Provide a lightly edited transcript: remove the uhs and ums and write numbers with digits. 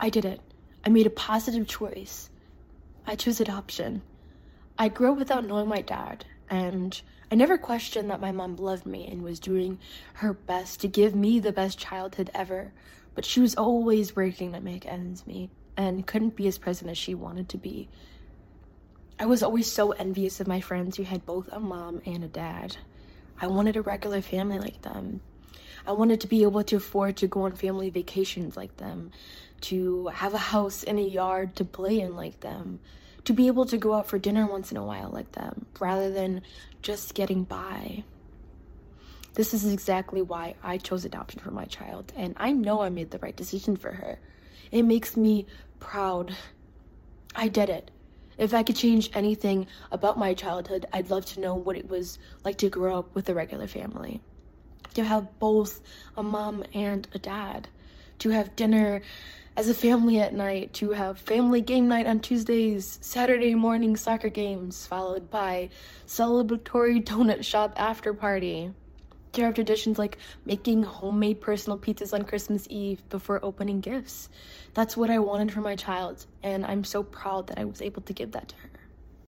I did it. I made a positive choice. I chose adoption. I grew up without knowing my dad, and I never questioned that my mom loved me and was doing her best to give me the best childhood ever, but she was always working to make ends meet and couldn't be as present as she wanted to be. I was always so envious of my friends who had both a mom and a dad. I wanted a regular family like them. I wanted to be able to afford to go on family vacations like them, to have a house and a yard to play in like them, to be able to go out for dinner once in a while like them, rather than just getting by. This is exactly why I chose adoption for my child, and I know I made the right decision for her. It makes me proud. I did it. If I could change anything about my childhood, I'd love to know what it was like to grow up with a regular family. To have both a mom and a dad. To have dinner as a family at night. To have family game night on Tuesdays, Saturday morning soccer games, followed by celebratory donut shop after party. To have traditions like making homemade personal pizzas on Christmas Eve before opening gifts. That's what I wanted for my child, and I'm so proud that I was able to give that to her.